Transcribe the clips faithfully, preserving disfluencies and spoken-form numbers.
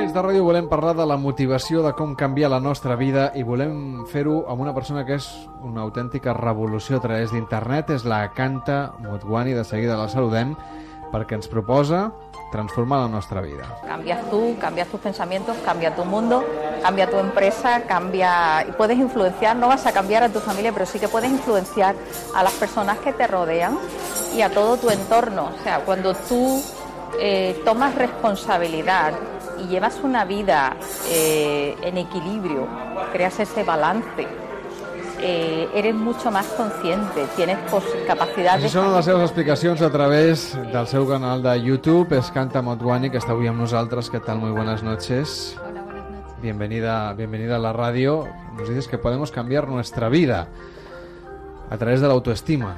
Espais de Ràdio volem parlar de la motivació, de com canviar la nostra vida, i volem fer-ho amb una persona que és una autèntica revolució a través d'internet. És la Kanta Motwani. De seguida la saludem perquè ens proposa transformar la nostra vida. Cambias tú, cambias tus pensamientos, cambia tu mundo, cambia tu empresa, cambia... y puedes influenciar, no vas a cambiar a tu familia, pero sí que puedes influenciar a las personas que te rodean y a todo tu entorno. O sea, cuando tú eh, tomas responsabilidad y llevas una vida eh, en equilibrio, creas ese balance, eh, eres mucho más consciente, tienes pues, capacidad de... Això són les seves explicacions a través del seu canal de YouTube. És Kanta Motwani, que està avui amb nosaltres. ¿Qué tal? Muy buenas noches. Hola, buenas noches. Bienvenida, bienvenida a la radio. Nos dices que podemos cambiar nuestra vida a través de la autoestima.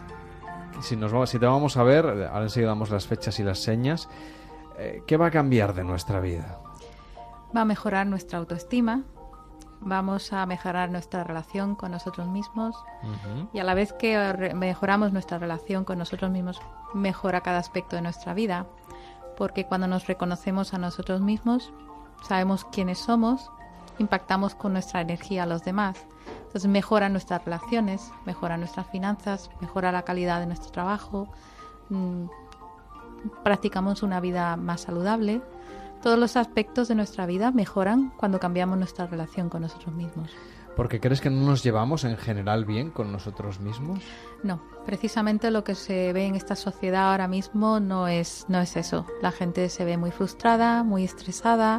Si, nos vamos, si te vamos a ver, ahora enseguida damos las fechas y las señas. Eh, ¿Qué va a cambiar de nuestra vida? Va a mejorar nuestra autoestima, vamos a mejorar nuestra relación con nosotros mismos, uh-huh. y a la vez que re- mejoramos nuestra relación con nosotros mismos, mejora cada aspecto de nuestra vida, porque cuando nos reconocemos a nosotros mismos, sabemos quiénes somos, impactamos con nuestra energía a los demás. Entonces mejora nuestras relaciones, mejora nuestras finanzas, mejora la calidad de nuestro trabajo, mmm, practicamos una vida más saludable. Todos los aspectos de nuestra vida mejoran cuando cambiamos nuestra relación con nosotros mismos. ¿Porque crees que no nos llevamos en general bien con nosotros mismos? No, precisamente lo que se ve en esta sociedad ahora mismo no es, no es eso. La gente se ve muy frustrada, muy estresada,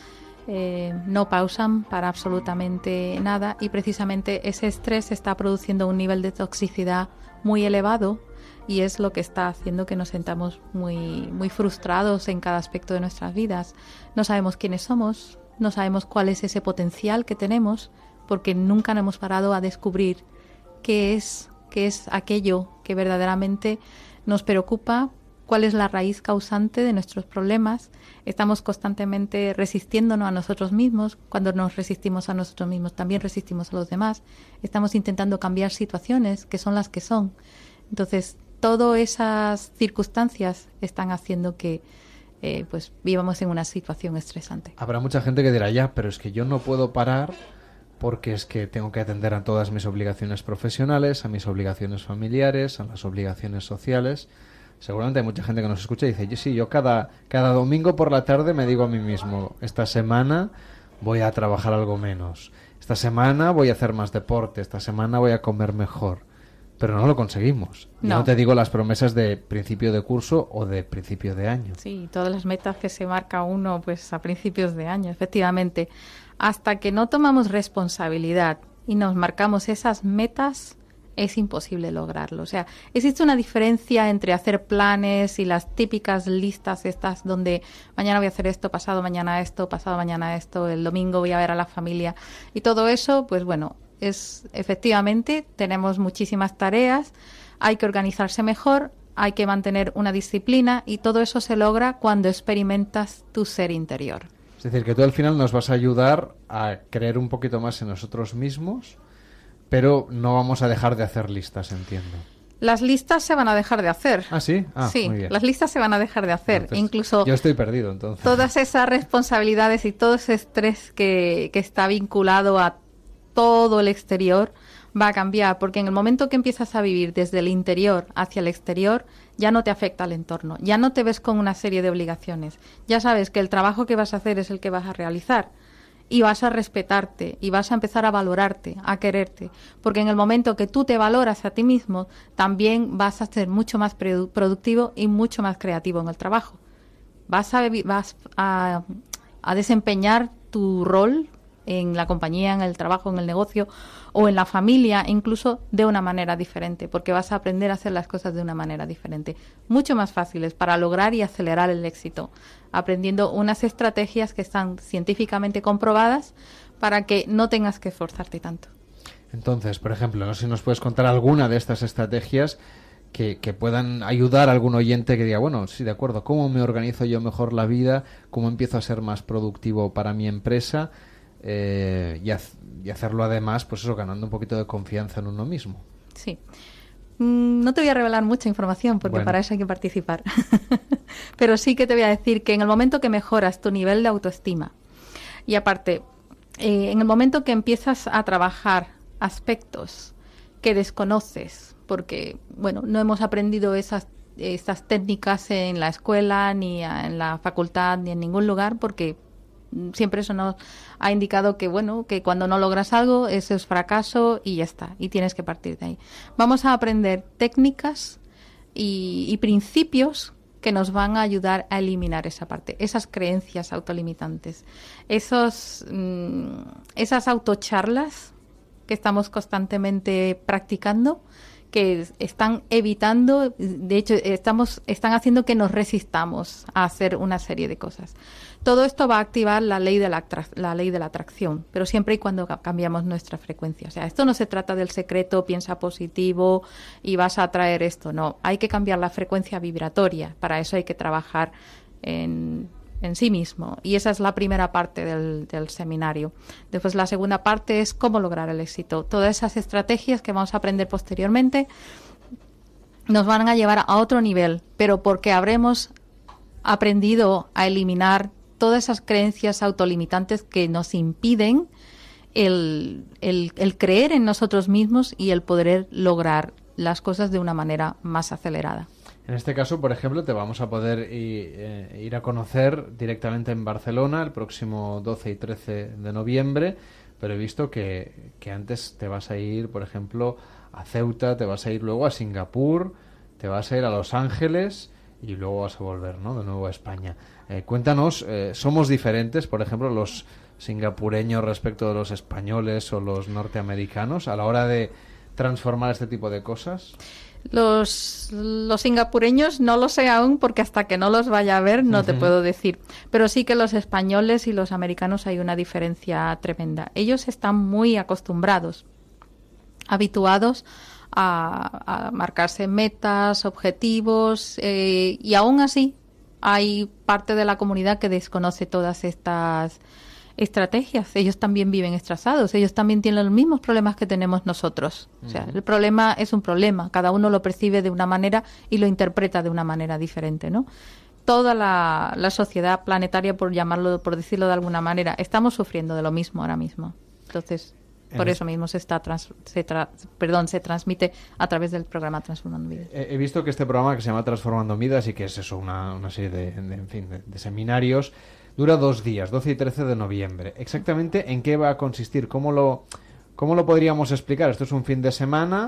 eh, no pausan para absolutamente nada, y precisamente ese estrés está produciendo un nivel de toxicidad muy elevado, y es lo que está haciendo que nos sentamos muy, muy frustrados en cada aspecto de nuestras vidas. No sabemos quiénes somos, no sabemos cuál es ese potencial que tenemos, porque nunca nos hemos parado a descubrir qué es, qué es aquello que verdaderamente nos preocupa, cuál es la raíz causante de nuestros problemas. Estamos constantemente resistiéndonos a nosotros mismos. Cuando nos resistimos a nosotros mismos, también resistimos a los demás. Estamos intentando cambiar situaciones que son las que son. Entonces, todas esas circunstancias están haciendo que eh, pues vivamos en una situación estresante. Habrá mucha gente que dirá, ya, pero es que yo no puedo parar porque es que tengo que atender a todas mis obligaciones profesionales, a mis obligaciones familiares, a las obligaciones sociales. Seguramente hay mucha gente que nos escucha y dice, yo sí, yo cada, cada domingo por la tarde me digo a mí mismo, esta semana voy a trabajar algo menos, esta semana voy a hacer más deporte, esta semana voy a comer mejor. Pero no lo conseguimos. No. no te digo las promesas de principio de curso o de principio de año. Sí, todas las metas que se marca uno pues a principios de año, efectivamente. Hasta que no tomamos responsabilidad y nos marcamos esas metas, es imposible lograrlo. O sea, existe una diferencia entre hacer planes y las típicas listas estas donde mañana voy a hacer esto, pasado mañana esto, pasado mañana esto, el domingo voy a ver a la familia. Y todo eso, pues bueno, es efectivamente, tenemos muchísimas tareas, hay que organizarse mejor, hay que mantener una disciplina, y todo eso se logra cuando experimentas tu ser interior. Es decir, que tú al final nos vas a ayudar a creer un poquito más en nosotros mismos, pero no vamos a dejar de hacer listas, entiendo. Las listas se van a dejar de hacer. ¿Ah, sí? Ah, sí, muy bien. Las listas se van a dejar de hacer. Entonces, incluso yo estoy perdido, entonces. Todas esas responsabilidades y todo ese estrés que, que está vinculado a todo el exterior va a cambiar, porque en el momento que empiezas a vivir desde el interior hacia el exterior, ya no te afecta al entorno, ya no te ves con una serie de obligaciones, ya sabes que el trabajo que vas a hacer es el que vas a realizar, y vas a respetarte, y vas a empezar a valorarte, a quererte, porque en el momento que tú te valoras a ti mismo, también vas a ser mucho más produ- productivo y mucho más creativo en el trabajo. Vas a, vas a, a desempeñar tu rol en la compañía, en el trabajo, en el negocio o en la familia, incluso de una manera diferente, porque vas a aprender a hacer las cosas de una manera diferente, mucho más fáciles para lograr y acelerar el éxito, aprendiendo unas estrategias que están científicamente comprobadas para que no tengas que esforzarte tanto. Entonces, por ejemplo, no sé si nos puedes contar alguna de estas estrategias que, que puedan ayudar a algún oyente que diga, bueno, sí, de acuerdo, ¿cómo me organizo yo mejor la vida? ¿Cómo empiezo a ser más productivo para mi empresa? Eh, y, haz, y hacerlo además, pues eso, ganando un poquito de confianza en uno mismo. Sí. No te voy a revelar mucha información porque Bueno. para eso hay que participar. Pero sí que te voy a decir que en el momento que mejoras tu nivel de autoestima y aparte, eh, en el momento que empiezas a trabajar aspectos que desconoces, porque, bueno, no hemos aprendido esas, esas técnicas en la escuela, ni a- en la facultad, ni en ningún lugar, porque mm, siempre eso nos ha indicado que, bueno, que cuando no logras algo, eso es fracaso y ya está, y tienes que partir de ahí. Vamos a aprender técnicas y, y principios que nos van a ayudar a eliminar esa parte, esas creencias autolimitantes, esos, mm, esas autocharlas que estamos constantemente practicando, que están evitando, de hecho, estamos, están haciendo que nos resistamos a hacer una serie de cosas. Todo esto va a activar la ley de la, atra- la ley de la atracción, pero siempre y cuando ca- cambiamos nuestra frecuencia. O sea, esto no se trata del secreto, piensa positivo y vas a atraer esto. No, hay que cambiar la frecuencia vibratoria. Para eso hay que trabajar en, en sí mismo. Y esa es la primera parte del, del seminario. Después la segunda parte es cómo lograr el éxito. Todas esas estrategias que vamos a aprender posteriormente nos van a llevar a otro nivel, pero porque habremos aprendido a eliminar todas esas creencias autolimitantes que nos impiden el, el, el creer en nosotros mismos y el poder lograr las cosas de una manera más acelerada. En este caso, por ejemplo, te vamos a poder i- eh, ir a conocer directamente en Barcelona el próximo doce y trece de noviembre, pero he visto que, que antes te vas a ir, por ejemplo, a Ceuta, te vas a ir luego a Singapur, te vas a ir a Los Ángeles y luego vas a volver, ¿no?, de nuevo a España. Eh, cuéntanos, eh, ¿somos diferentes, por ejemplo, los singapureños respecto de los españoles o los norteamericanos a la hora de transformar este tipo de cosas? Los, los singapureños no lo sé aún porque hasta que no los vaya a ver no te Ujú. puedo decir. Pero sí que los españoles y los americanos hay una diferencia tremenda. Ellos están muy acostumbrados, habituados a, a marcarse metas, objetivos, eh, y aún así hay parte de la comunidad que desconoce todas estas estrategias. Ellos también viven estresados, ellos también tienen los mismos problemas que tenemos nosotros. O sea, el problema es un problema, cada uno lo percibe de una manera y lo interpreta de una manera diferente, ¿no? Toda la, la sociedad planetaria, por llamarlo, por decirlo de alguna manera, estamos sufriendo de lo mismo ahora mismo. Entonces, por En eso mismo se está trans- se tra- perdón, se transmite a través del programa Transformando Vidas. He he visto que este programa, que se llama Transformando Vidas y que es eso, una, una serie de, de, en fin, de, de seminarios, dura dos días, doce y trece de noviembre. ¿Exactamente en qué va a consistir? ¿Cómo lo, cómo lo podríamos explicar? Esto es un fin de semana.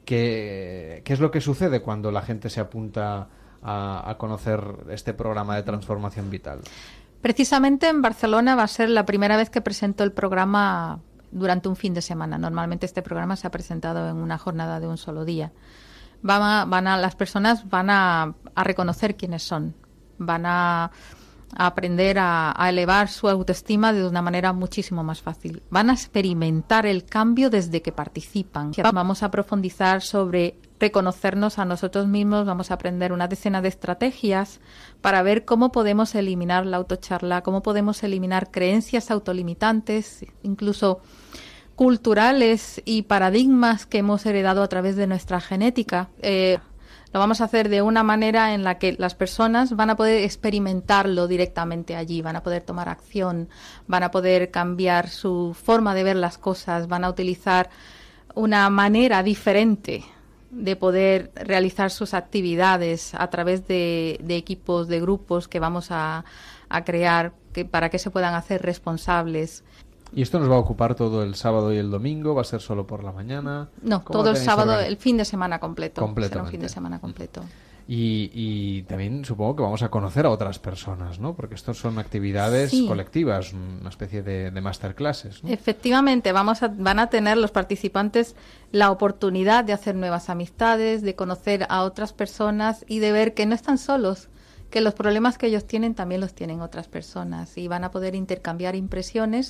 ¿Qué, qué es lo que sucede cuando la gente se apunta a, a conocer este programa de transformación vital? Precisamente en Barcelona va a ser la primera vez que presento el programa durante un fin de semana. Normalmente este programa se ha presentado en una jornada de un solo día. Van a, van a, las personas van a, a reconocer quiénes son, van a, a aprender a, a elevar su autoestima de una manera muchísimo más fácil. Van a experimentar el cambio desde que participan. Vamos a profundizar sobre reconocernos a nosotros mismos, vamos a aprender una decena de estrategias para ver cómo podemos eliminar la autocharla, cómo podemos eliminar creencias autolimitantes, incluso culturales y paradigmas que hemos heredado a través de nuestra genética. Eh, lo vamos a hacer de una manera en la que las personas van a poder experimentarlo directamente allí, van a poder tomar acción, van a poder cambiar su forma de ver las cosas, van a utilizar una manera diferente de poder realizar sus actividades a través de, de equipos, de grupos que vamos a, a crear que, para que se puedan hacer responsables. ¿Y esto nos va a ocupar todo el sábado y el domingo? ¿Va a ser solo por la mañana? No, ¿Cómo todo el tenéis sábado, organizado? el fin de semana completo. Completamente. Será un fin de semana completo. Y, y también supongo que vamos a conocer a otras personas, ¿no? Porque estos son actividades Sí. colectivas, una especie de, de masterclasses, ¿no? Efectivamente, vamos a, van a tener los participantes la oportunidad de hacer nuevas amistades, de conocer a otras personas y de ver que no están solos, que los problemas que ellos tienen también los tienen otras personas y van a poder intercambiar impresiones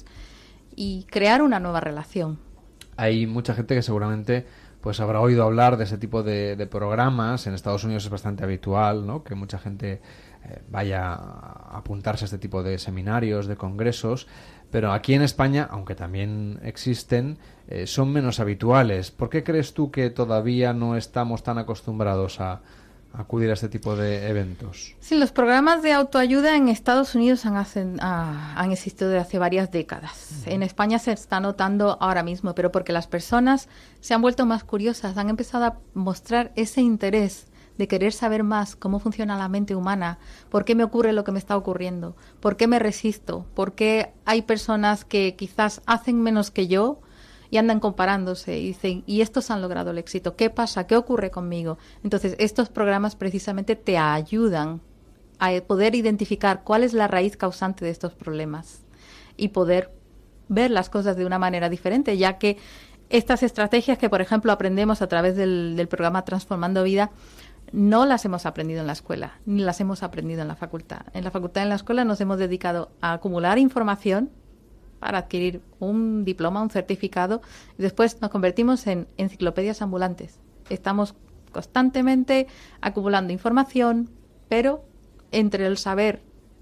y crear una nueva relación. Hay mucha gente que seguramente pues habrá oído hablar de ese tipo de, de programas. En Estados Unidos es bastante habitual, ¿no?, que mucha gente eh, vaya a apuntarse a este tipo de seminarios, de congresos, pero aquí en España, aunque también existen, eh, son menos habituales. ¿Por qué crees tú que todavía no estamos tan acostumbrados a acudir a este tipo de eventos? Sí, los programas de autoayuda en Estados Unidos han, hacen, ah, han existido desde hace varias décadas. Uh-huh. En España se está notando ahora mismo, pero porque las personas se han vuelto más curiosas, han empezado a mostrar ese interés de querer saber más cómo funciona la mente humana, por qué me ocurre lo que me está ocurriendo, por qué me resisto, por qué hay personas que quizás hacen menos que yo y andan comparándose y dicen, y estos han logrado el éxito, ¿qué pasa? ¿Qué ocurre conmigo? Entonces, estos programas precisamente te ayudan a poder identificar cuál es la raíz causante de estos problemas y poder ver las cosas de una manera diferente, ya que estas estrategias que, por ejemplo, aprendemos a través del, del programa Transformando Vida, no las hemos aprendido en la escuela, ni las hemos aprendido en la facultad. En la facultad y en la escuela nos hemos dedicado a acumular información para adquirir un diploma, un certificado, y después nos convertimos en enciclopedias ambulantes. Estamos constantemente acumulando información, pero entre el saber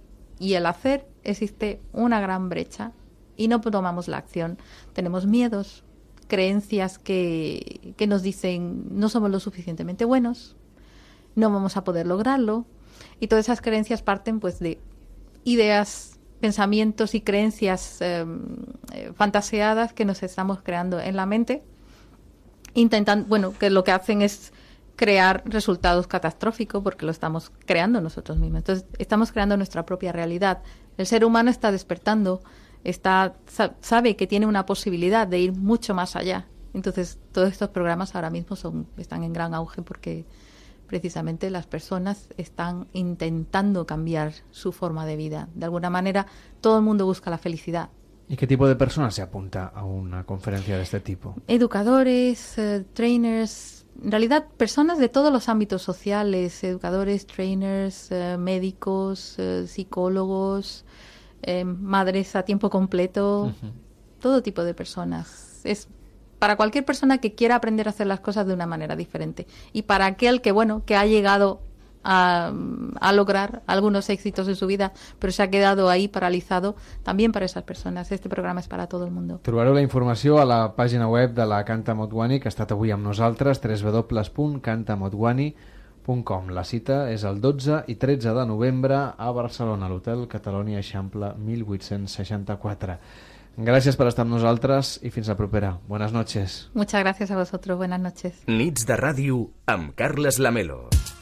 y el hacer existe una gran brecha y no tomamos la acción. Tenemos miedos, creencias que, que nos dicen no somos lo suficientemente buenos, no vamos a poder lograrlo, y todas esas creencias parten pues de ideas, pensamientos y creencias eh, eh, fantaseadas que nos estamos creando en la mente, intentando, bueno, que lo que hacen es crear resultados catastróficos porque lo estamos creando nosotros mismos. Entonces, estamos creando nuestra propia realidad. El ser humano está despertando, está sabe que tiene una posibilidad de ir mucho más allá. Entonces, todos estos programas ahora mismo son están en gran auge porque precisamente las personas están intentando cambiar su forma de vida. De alguna manera, todo el mundo busca la felicidad. ¿Y qué tipo de personas se apunta a una conferencia de este tipo? Educadores, eh, trainers, en realidad personas de todos los ámbitos sociales, educadores, trainers, eh, médicos, eh, psicólogos, eh, madres a tiempo completo, uh-huh. Todo tipo de personas. Es para cualquier persona que quiera aprender a hacer las cosas de una manera diferente. Y para aquel que, bueno, que ha llegado a, a lograr algunos éxitos en su vida, pero se ha quedado ahí paralizado, también para esas personas. Este programa és per a tot el món. Trobareu la informació a la pàgina web de la Canta Motwani, que ha estat avui amb nosaltres, w w w punt canta motwani punt com. La cita és el dotze i tretze de novembre a Barcelona, a l'Hotel Catalonia Eixample mil vuit-cents seixanta-quatre. Gràcies per estar amb nosaltres i fins la propera. Buenas noches. Muchas gracias a vosotros. Buenas noches. Nits de ràdio amb Carles Lamelo.